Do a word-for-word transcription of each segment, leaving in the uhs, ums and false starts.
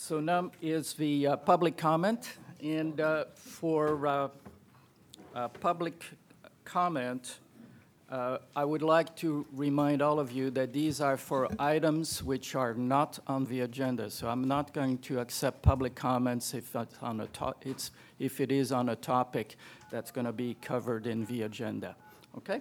So now is the uh, public comment, and uh, for uh, uh, public comment, uh, I would like to remind all of you that these are for items which are not on the agenda. So I'm not going to accept public comments if that's on a to- it's if it is on a topic that's going to be covered in the agenda. Okay?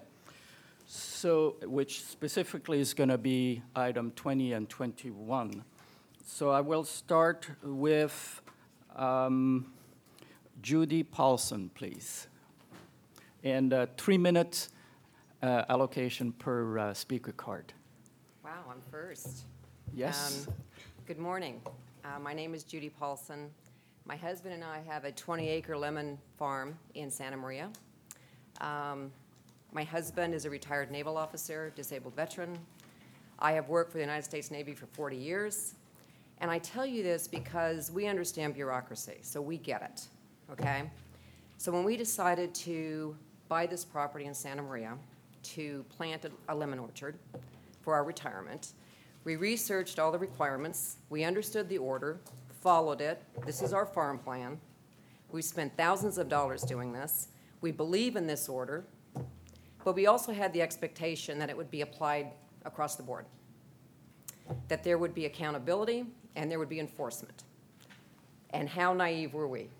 So, which specifically is going to be item twenty and twenty-one. So I will start with um, Judy Paulson, please. And uh, three minutes uh, allocation per uh, speaker card. Wow, I'm first. Yes. Um, good morning. Uh, my name is Judy Paulson. My husband and I have a twenty acre lemon farm in Santa Maria. Um, my husband is a retired naval officer, disabled veteran. I have worked for the United States Navy for forty years. And I tell you this because we understand bureaucracy, so we get it, okay? So when we decided to buy this property in Santa Maria to plant a, a lemon orchard for our retirement, we researched all the requirements, we understood the order, followed it. This is our farm plan. We spent thousands of dollars doing this. We believe in this order, but we also had the expectation that it would be applied across the board, that there would be accountability and there would be enforcement. And how naive were we?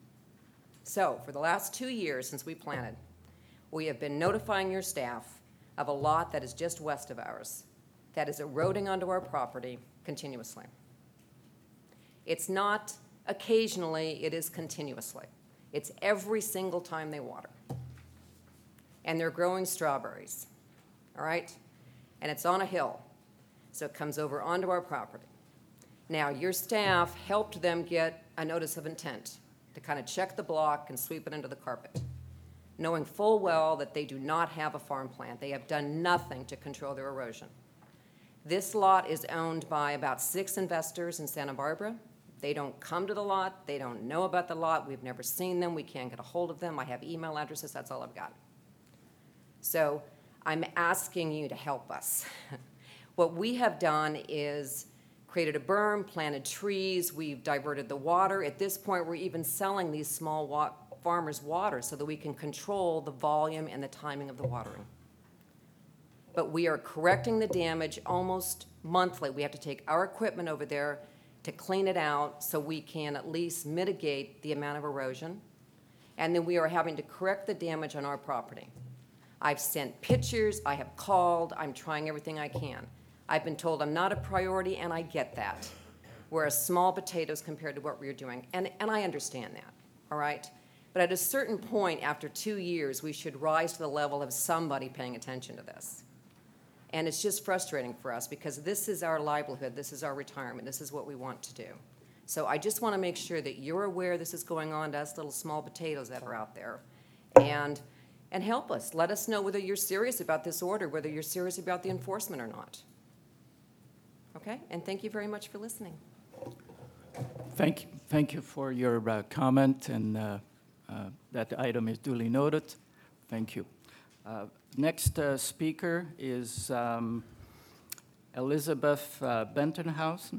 So for the last two years since we planted, we have been notifying your staff of a lot that is just west of ours that is eroding onto our property continuously. It's not occasionally, it is continuously. It's every single time they water. And they're growing strawberries, all right? And it's on a hill, so it comes over onto our property. Now, your staff helped them get a notice of intent to kind of check the block and sweep it under the carpet, knowing full well that they do not have a farm plan. They have done nothing to control their erosion. This lot is owned by about six investors in Santa Barbara. They don't come to the lot. They don't know about the lot. We've never seen them. We can't get a hold of them. I have email addresses. That's all I've got. So I'm asking you to help us. What we have done is created a berm, planted trees, we've diverted the water. At this point, we're even selling these small wa- farmers water so that we can control the volume and the timing of the watering. But we are correcting the damage almost monthly. We have to take our equipment over there to clean it out so we can at least mitigate the amount of erosion. And then we are having to correct the damage on our property. I've sent pictures, I have called, I'm trying everything I can. I've been told I'm not a priority, and I get that. We're a small potatoes compared to what we're doing, and, and I understand that, all right? But at a certain point, after two years, we should rise to the level of somebody paying attention to this. And it's just frustrating for us because this is our livelihood, this is our retirement, this is what we want to do. So I just want to make sure that you're aware this is going on to us little small potatoes that are out there. And, and help us. Let us know whether you're serious about this order, whether you're serious about the enforcement or not. Okay, and thank you very much for listening. Thank you, thank you for your uh, comment, and uh, uh, that item is duly noted. Thank you. Uh, next uh, speaker is um, Elizabeth uh, Bentenhausen.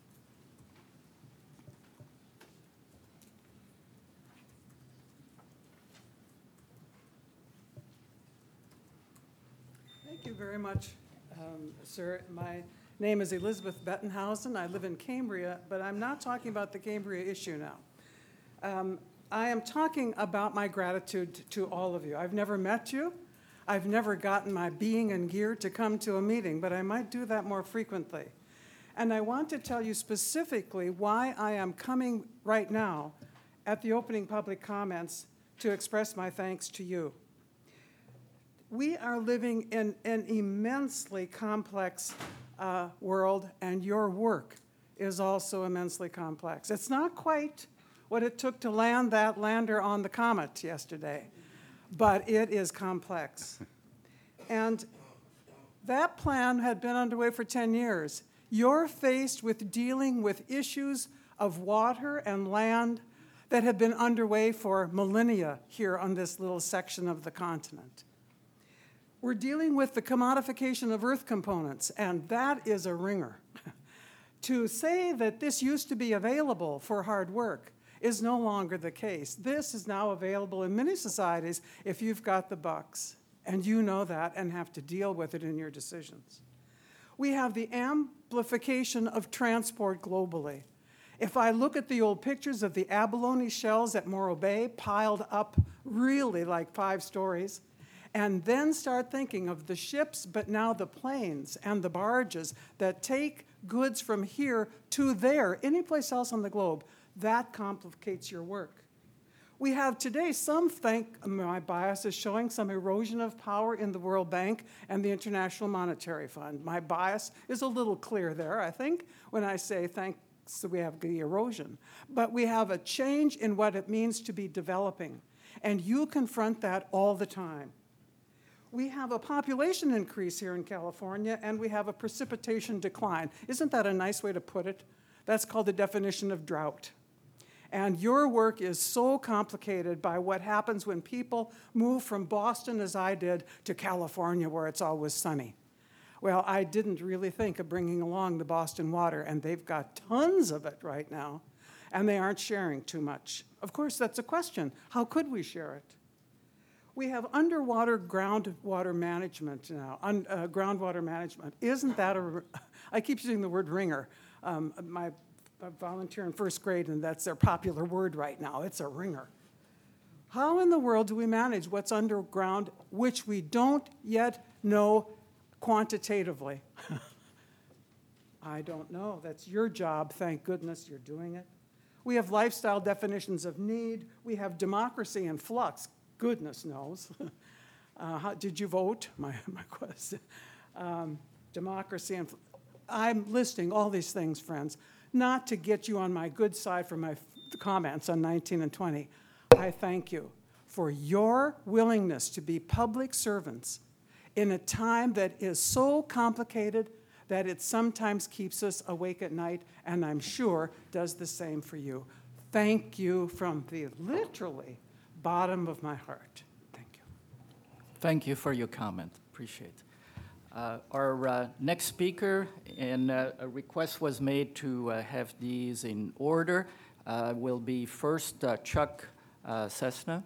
Thank you very much, um, sir. My name is Elizabeth Bettenhausen. I live in Cambria, but I'm not talking about the Cambria issue now. Um, I am talking about my gratitude to all of you. I've never met you. I've never gotten my being and gear to come to a meeting, but I might do that more frequently. And I want to tell you specifically why I am coming right now at the opening public comments to express my thanks to you. We are living in an immensely complex uh, world, and your work is also immensely complex. It's not quite what it took to land that lander on the comet yesterday, but it is complex. And that plan had been underway for ten years. You're faced with dealing with issues of water and land that have been underway for millennia here on this little section of the continent. We're dealing with the commodification of earth components, and that is a ringer. To say that this used to be available for hard work is no longer the case. This is now available in many societies if you've got the bucks, and you know that and have to deal with it in your decisions. We have the amplification of transport globally. If I look at the old pictures of the abalone shells at Morro Bay piled up really like five stories, and then start thinking of the ships, but now the planes and the barges that take goods from here to there, any place else on the globe, that complicates your work. We have today some, thank my bias is showing, some erosion of power in the World Bank and the International Monetary Fund. My bias is a little clear there, I think, when I say thanks that we have the erosion. But we have a change in what it means to be developing, and you confront that all the time. We have a population increase here in California, and we have a precipitation decline. Isn't that a nice way to put it? That's called the definition of drought. And your work is so complicated by what happens when people move from Boston, as I did, to California, where it's always sunny. Well, I didn't really think of bringing along the Boston water, and they've got tons of it right now, and they aren't sharing too much. Of course, that's a question. How could we share it? We have underwater groundwater management now, un, uh, groundwater management. Isn't that a, I keep using the word ringer. Um, my I volunteer in first grade, and that's their popular word right now. It's a ringer. How in the world do we manage what's underground, which we don't yet know quantitatively? I don't know. That's your job. Thank goodness you're doing it. We have lifestyle definitions of need. We have democracy in flux. Goodness knows. uh, how, did you vote? My, my question. Um, democracy and I'm listing all these things, friends, not to get you on my good side for my comments on nineteen and twenty. I thank you for your willingness to be public servants in a time that is so complicated that it sometimes keeps us awake at night, and I'm sure does the same for you. Thank you from the literally bottom of my heart. Thank you. Thank you for your comment. Appreciate it. Uh, our uh, next speaker, and uh, a request was made to uh, have these in order, uh, will be first uh, Chuck uh, Cessna.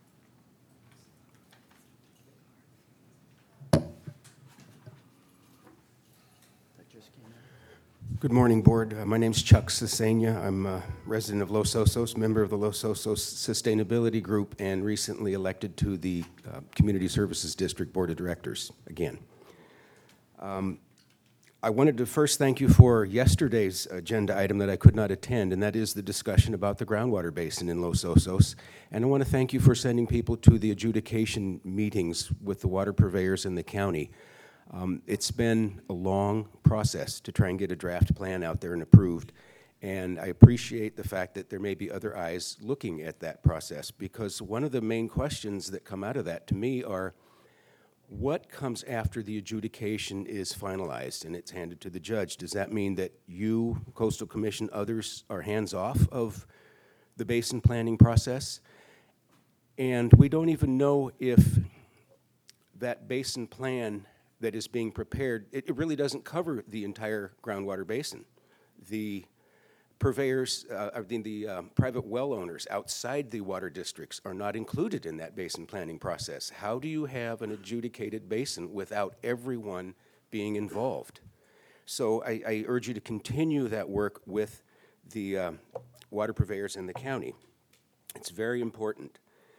Good morning, Board. Uh, my name's Chuck Cessna. I'm a resident of Los Osos, member of the Los Osos Sustainability Group, and recently elected to the uh, Community Services District Board of Directors again. Um, I wanted to first thank you for yesterday's agenda item that I could not attend, and that is the discussion about the groundwater basin in Los Osos. And I want to thank you for sending people to the adjudication meetings with the water purveyors in the county. Um, it's been a long process to try and get a draft plan out there and approved, and I appreciate the fact that there may be other eyes looking at that process, because one of the main questions that come out of that to me are, what comes after the adjudication is finalized and it's handed to the judge? Does that mean that you, Coastal Commission, others are hands off of the basin planning process? And we don't even know if that basin plan that is being prepared, it, it really doesn't cover the entire groundwater basin. The purveyors, uh, I mean, the um, private well owners outside the water districts are not included in that basin planning process. How do you have an adjudicated basin without everyone being involved? So I, I urge you to continue that work with the uh, water purveyors in the county. It's very important.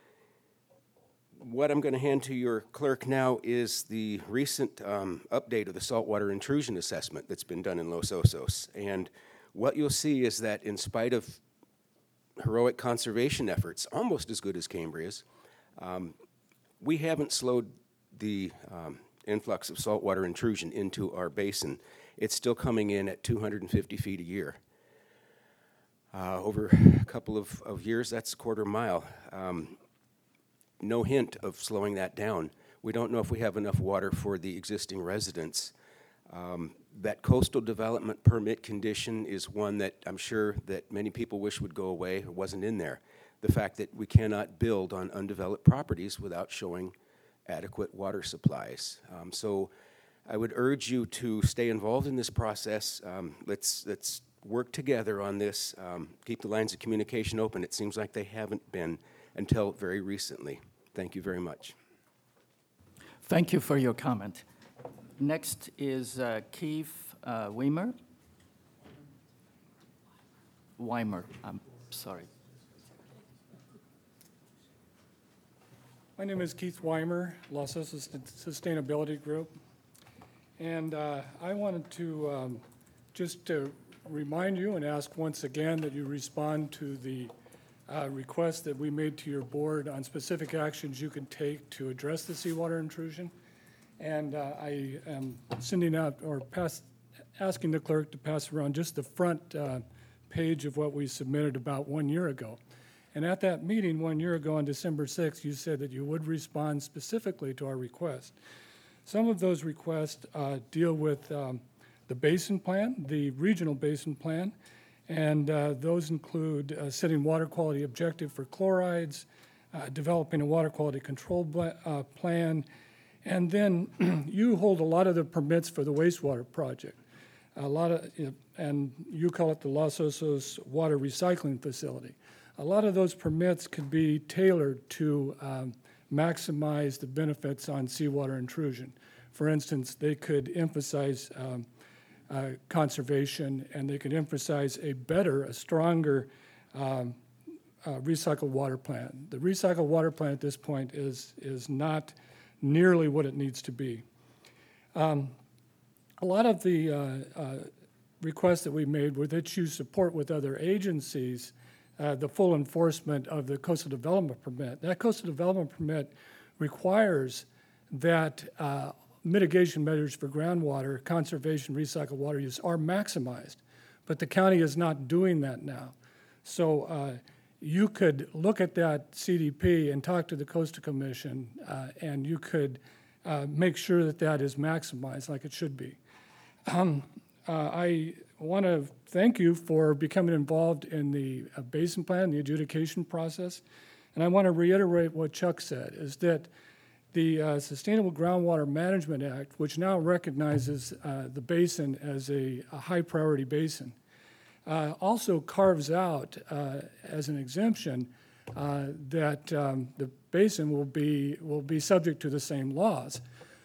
What I'm going to hand to your clerk now is the recent um, update of the saltwater intrusion assessment that's been done in Los Osos. And what you'll see is that in spite of heroic conservation efforts, almost as good as Cambria's, um, we haven't slowed the um, influx of saltwater intrusion into our basin. It's still coming in at two hundred fifty feet a year. Uh, over a couple of, of years, that's a quarter mile. Um, no hint of slowing that down. We don't know if we have enough water for the existing residents. Um, that coastal development permit condition is one that I'm sure that many people wish would go away. It wasn't in there. The fact that we cannot build on undeveloped properties without showing adequate water supplies. Um, so I would urge you to stay involved in this process. Um, let's, let's work together on this. Um, keep the lines of communication open. It seems like they haven't been until very recently. Thank you very much. Thank you for your comment. Next is uh, Keith uh, Weimer. Weimer, I'm sorry. My name is Keith Weimer, Los Osos Sustainability Group. And uh, I wanted to um, just to remind you and ask once again that you respond to the uh, request that we made to your board on specific actions you can take to address the seawater intrusion. And uh, I am sending out or pass, asking the clerk to pass around just the front uh, page of what we submitted about one year ago. And at that meeting one year ago on December sixth, you said that you would respond specifically to our request. Some of those requests uh, deal with um, the basin plan, the regional basin plan, and uh, those include uh, setting water quality objective for chlorides, uh, developing a water quality control bla- uh, plan, and then you hold a lot of the permits for the wastewater project. A lot of, you know, and you call it the Los Osos Water Recycling Facility. A lot of those permits could be tailored to um, maximize the benefits on seawater intrusion. For instance, they could emphasize um, uh, conservation, and they could emphasize a better, a stronger um, uh, recycled water plant. The recycled water plant at this point is, is not nearly what it needs to be. Um, a lot of the uh, uh, requests that we made were that you support with other agencies Uh, the full enforcement of the coastal development permit. That coastal development permit requires that uh, mitigation measures for groundwater, conservation, recycled water use are maximized, but the county is not doing that now. So uh, you could look at that C D P and talk to the Coastal Commission, uh, and you could uh, make sure that that is maximized like it should be. Um, uh, I want to thank you for becoming involved in the uh, basin plan, the adjudication process. And I want to reiterate what Chuck said, is that the uh, Sustainable Groundwater Management Act, which now recognizes uh, the basin as a, a high priority basin, uh, also carves out uh, as an exemption uh, that um, the basin will be, will be subject to the same laws.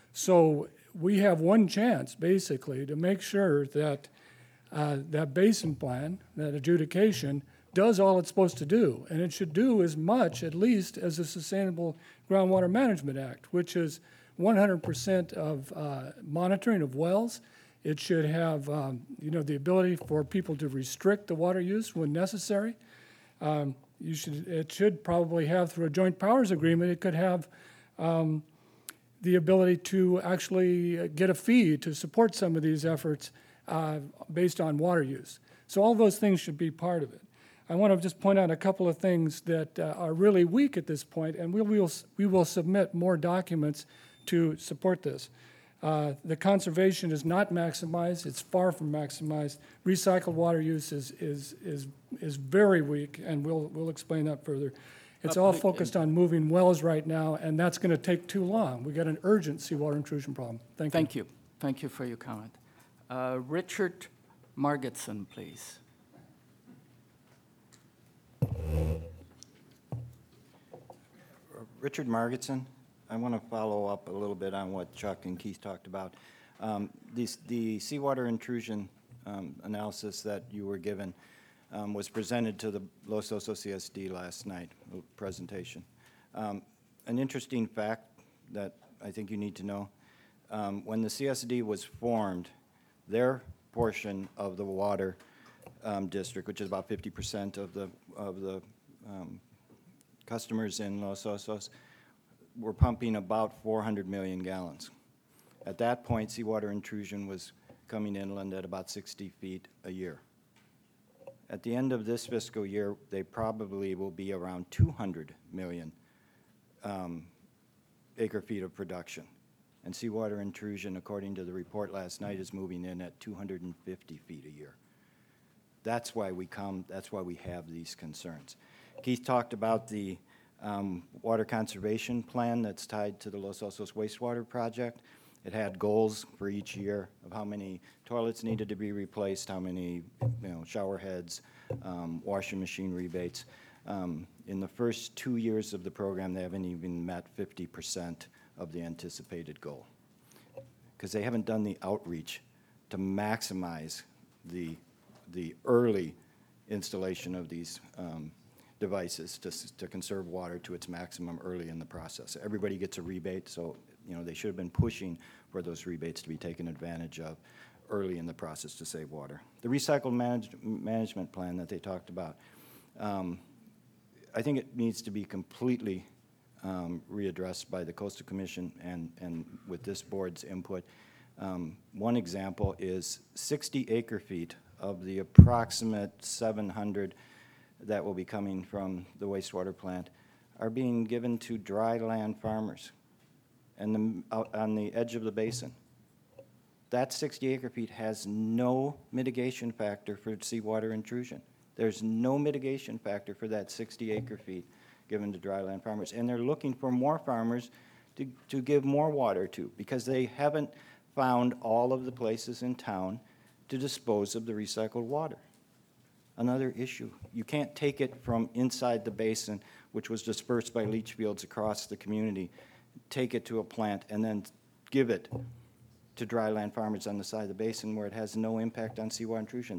So we have one chance, basically, to make sure that Uh, that basin plan, that adjudication, does all it's supposed to do. And it should do as much, at least, as the Sustainable Groundwater Management Act, which is one hundred percent of uh, monitoring of wells. It should have, um, you know, the ability for people to restrict the water use when necessary. Um, you should, it should probably have, through a joint powers agreement, it could have um, the ability to actually get a fee to support some of these efforts Uh, based on water use. So all those things should be part of it. I want to just point out a couple of things that uh, are really weak at this point, and we will, we will submit more documents to support this. Uh, the conservation is not maximized. It's far from maximized. Recycled water use is, is, is, is very weak, and we'll, we'll explain that further. It's all focused on moving wells right now, and that's going to take too long. We got an urgent seawater intrusion problem. Thank you. Thank you. Thank you for your comment. Uh, Richard Margetson, please. Richard Margetson. I want to follow up a little bit on what Chuck and Keith talked about. Um, these, the seawater intrusion um, analysis that you were given um, was presented to the Los Osos C S D last night, a presentation. Um, an interesting fact that I think you need to know, um, when the C S D was formed, their portion of the water um, district, which is about fifty percent of the, of the um, customers in Los Osos, were pumping about four hundred million gallons. At that point, seawater intrusion was coming inland at about sixty feet a year. At the end of this fiscal year, they probably will be around two hundred million um, acre feet of production. And seawater intrusion, according to the report last night, is moving in at two hundred fifty feet a year. That's why we come, that's why we have these concerns. Keith talked about the um, water conservation plan that's tied to the Los Osos wastewater project. It had goals for each year of how many toilets needed to be replaced, how many, you know, shower heads, um, washing machine rebates. Um, in the first two years of the program, they haven't even met fifty percent of the anticipated goal, because they haven't done the outreach to maximize the, the early installation of these um, devices to, s- to conserve water to its maximum early in the process. Everybody gets a rebate, so, you know, they should have been pushing for those rebates to be taken advantage of early in the process to save water. The recycle manage, management plan that they talked about, um, I think it needs to be completely um, readdressed by the Coastal Commission and, and with this board's input. Um, one example is sixty acre feet of the approximate seven hundred that will be coming from the wastewater plant are being given to dry land farmers and the, out on the edge of the basin. That sixty acre feet has no mitigation factor for seawater intrusion. There's no mitigation factor for that sixty acre feet given to dry land farmers. And they're looking for more farmers to, to give more water to, because they haven't found all of the places in town to dispose of the recycled water. Another issue, you can't take it from inside the basin, which was dispersed by leach fields across the community, take it to a plant, and then give it to dry land farmers on the side of the basin where it has no impact on seawater intrusion.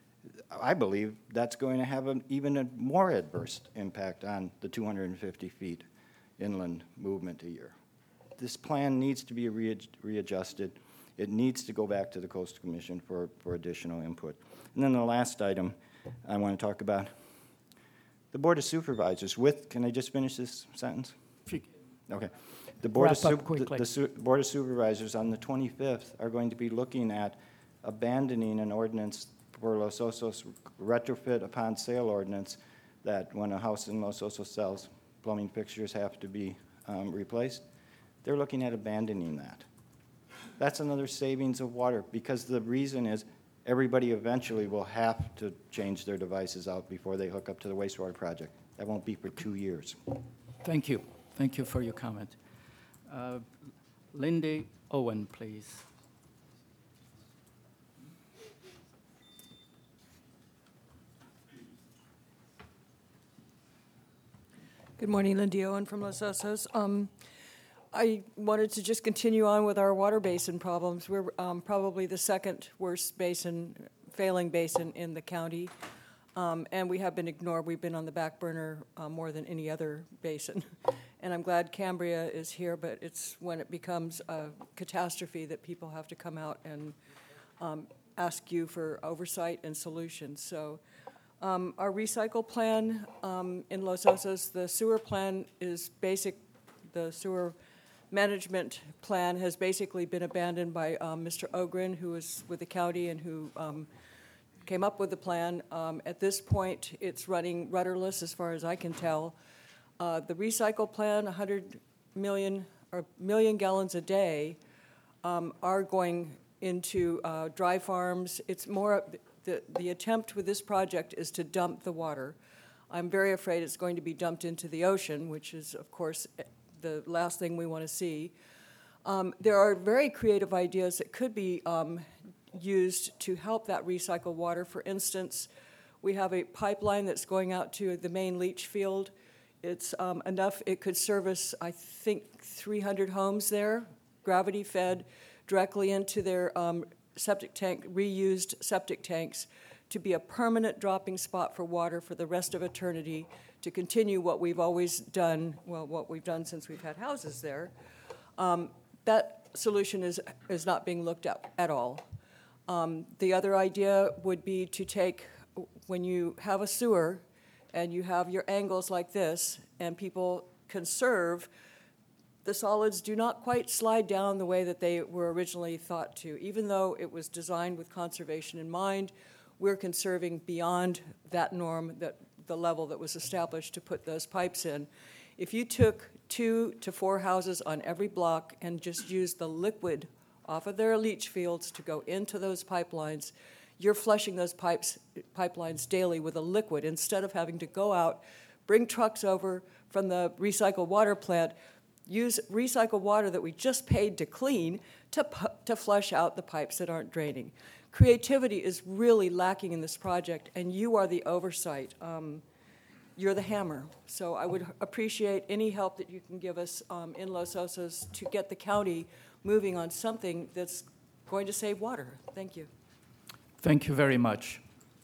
I believe that's going to have an even a more adverse impact on the two hundred fifty feet inland movement a year. This plan needs to be rea- readjusted. It needs to go back to the Coastal Commission for, for additional input. And then the last item I want to talk about, the Board of Supervisors with, can I just finish this sentence? Okay. The Board of, Wrap up Sup- the- quickly. the Su- Board of Supervisors on the twenty-fifth are going to be looking at abandoning an ordinance for Los Osos retrofit upon sale ordinance, that when a house in Los Osos sells, plumbing fixtures have to be um, replaced. They're looking at abandoning that. That's another savings of water, because the reason is everybody eventually will have to change their devices out before they hook up to the wastewater project. That won't be for two years. Thank you. Thank you for your comment. Uh, Lindy Owen, please. Good morning, Lindy Owen from Los Osos. Um, I wanted to just continue on with our water basin problems. We're um, probably the second worst basin, failing basin in the county, um, and we have been ignored. We've been on the back burner uh, more than any other basin. And I'm glad Cambria is here, but it's when it becomes a catastrophe that people have to come out and um, ask you for oversight and solutions. So. Um, Our recycle plan um, in Los Osos, the sewer plan is basic, the sewer management plan has basically been abandoned by um, Mister Ogren, who is with the county and who um, came up with the plan. Um, At this point, it's running rudderless, as far as I can tell. Uh, The recycle plan, one hundred million, or million gallons a day, um, are going into uh, dry farms. It's more, the, the attempt with this project is to dump the water. I'm very afraid it's going to be dumped into the ocean, which is, of course, the last thing we want to see. Um, there are very creative ideas that could be um, used to help that recycled water. For instance, we have a pipeline that's going out to the main leach field. It's um, enough, it could service, I think, three hundred homes there, gravity-fed, directly into their um, septic tank, reused septic tanks, to be a permanent dropping spot for water for the rest of eternity, to continue what we've always done, well, what we've done since we've had houses there. Um, that solution is, is not being looked at at all. Um, the other idea would be to take, when you have a sewer and you have your angles like this, and people conserve, the solids do not quite slide down the way that they were originally thought to. Even though it was designed with conservation in mind, we're conserving beyond that norm, that the level that was established to put those pipes in. If you took two to four houses on every block and just used the liquid off of their leach fields to go into those pipelines, you're flushing those pipes, pipelines daily with a liquid instead of having to go out, bring trucks over from the recycled water plant, use recycled water that we just paid to clean to, pu- to flush out the pipes that aren't draining. Creativity is really lacking in this project, and you are the oversight. Um, You're the hammer. So I would appreciate any help that you can give us um, in Los Osos to get the county moving on something that's going to save water. Thank you. Thank you very much.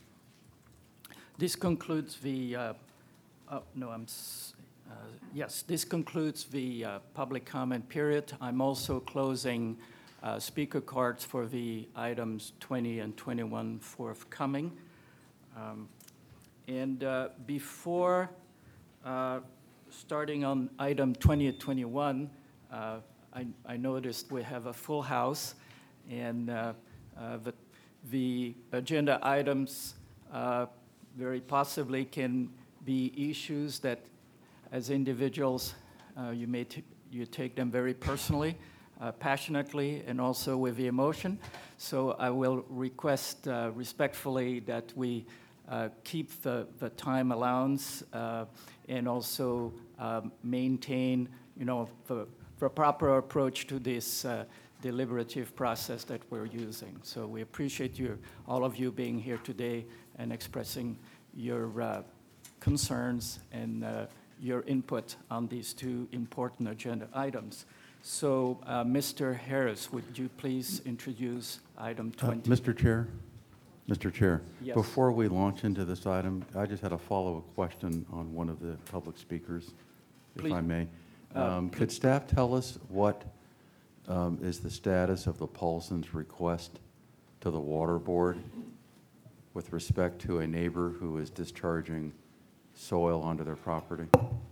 This concludes the, uh, oh, no, I'm, s- uh, yes, this concludes the uh, public comment period. I'm also closing uh, speaker cards for the items twenty and twenty-one forthcoming. Um, And uh, before uh, starting on item twenty and twenty-one, uh, I, I noticed we have a full house, and uh, uh, the, the agenda items uh, very possibly can be issues that, as individuals, uh, you may t- you take them very personally, uh, passionately, and also with the emotion. So I will request uh, respectfully that we Uh, keep the, the time allowance uh, and also um, maintain, you know, the, the proper approach to this uh, deliberative process that we're using. So we appreciate you, all of you being here today and expressing your uh, concerns and uh, your input on these two important agenda items. So, uh, Mister Harris, would you please introduce item Uh, twenty? Mister Chair, Mister Chair, Yes. before we launch into this item, I just had a follow-up question on one of the public speakers, if Please. I may. Uh, Um, Could staff tell us what um, is the status of the Paulsons' request to the Water Board with respect to a neighbor who is discharging soil onto their property?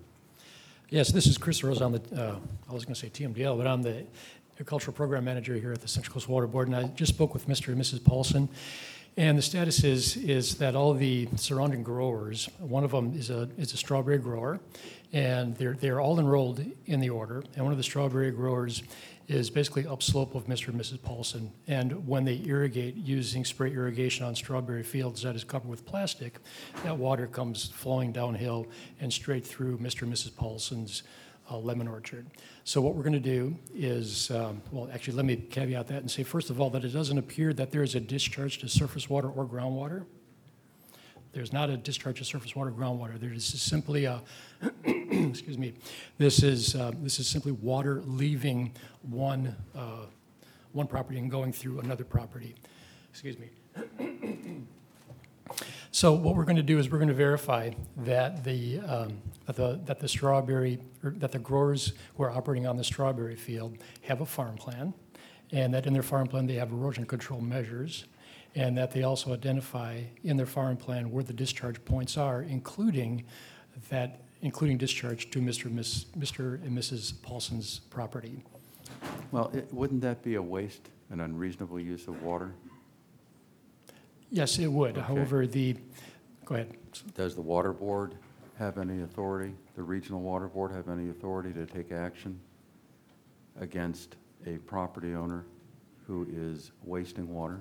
Yes, this is Chris Rose. I'm the, uh, I was going to say T M D L, but I'm the agricultural program manager here at the Central Coast Water Board, and I just spoke with Mister and Missus Paulson. And the status is, is that all the surrounding growers, one of them is a, is a strawberry grower, and they're, they're all enrolled in the order. And one of the strawberry growers is basically upslope of Mister and Missus Paulson. And when they irrigate using spray irrigation on strawberry fields that is covered with plastic, that water comes flowing downhill and straight through Mister and Missus Paulson's uh, lemon orchard. So what we're going to do is, um, well, actually, let me caveat that and say, first of all, that it doesn't appear that there is a discharge to surface water or groundwater. There's not a discharge to surface water or groundwater. There is simply a, excuse me, this is, uh, this is simply water leaving one, uh, one property and going through another property. Excuse me. So what we're going to do is we're going to verify that the, um, that the, that the strawberry, or that the growers who are operating on the strawberry field have a farm plan, and that in their farm plan they have erosion control measures, and that they also identify in their farm plan where the discharge points are, including that, including discharge to Mister and Miss, Mister and Missus Paulson's property. Well, it- wouldn't that be a waste, an unreasonable use of water? Yes, it would. Okay. However, the, go ahead. Does the Water Board have any authority, the Regional Water Board have any authority to take action against a property owner who is wasting water?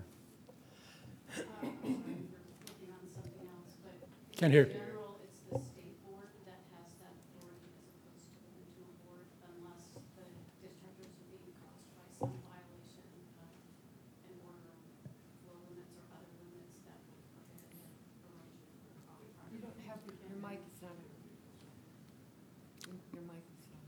Can't hear. In general, it's the state board that has that authority as opposed to the regional board, unless the discharges are being caused by some violation of an order of flow limits or other limits that would prohibit erosion on property. You don't have, your mic is not, your mic is not.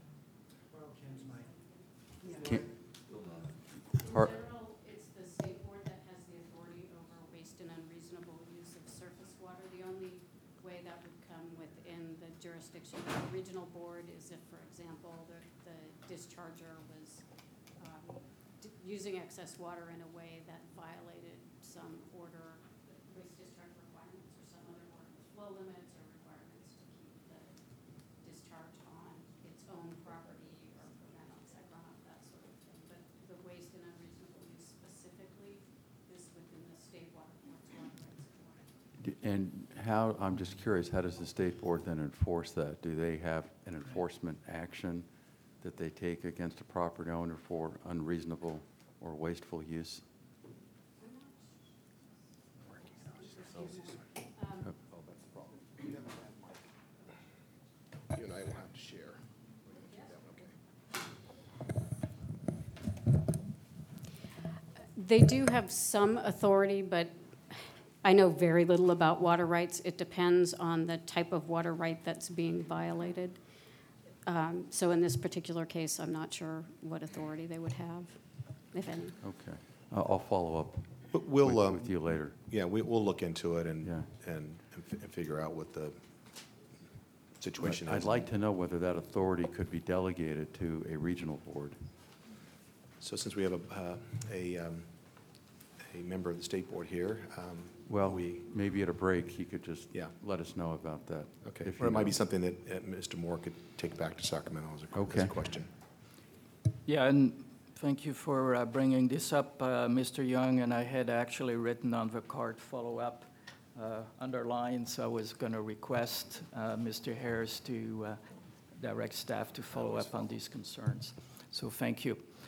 Can't- In Are- general, it's the state board that has the authority over waste and unreasonable use of surface water. The only way that would come within the jurisdiction of the regional board is if, for example, the, the discharger was um, d- using excess water in a way that violated some order, waste discharge requirements or some other order of flow limits or requirements to keep the discharge on its own property or prevent on-site runoff, that sort of thing. But the waste and unreasonable use specifically is within the state water board's water rights authority. D- And how, I'm just curious, how does the state board then enforce that? Do they have an enforcement action that they take against a property owner for unreasonable or wasteful use? You and I will have to share. Okay. They do have some authority, but I know very little about water rights. It depends on the type of water right that's being violated. Um, So in this particular case, I'm not sure what authority they would have, if any. Okay. I'll I'll follow up But we'll, with um, with you later. yeah, we, we'll look into it and, Yeah. and, and fi- and figure out what the situation is. I'd like to know whether that authority could be delegated to a regional board. So since we have a, uh, a, um, a member of the state board here, um, Well, we, maybe at a break, he could just Yeah. let us know about that. okay, if or it you might be know. something that uh, Mister Moore could take back to Sacramento as a, as a Okay. question. Yeah, and thank you for uh, bringing this up, uh, Mister Young, and I had actually written on the card follow-up uh, underlined, so I was going to request uh, Mister Harris to uh, direct staff to follow up on these concerns. So thank you.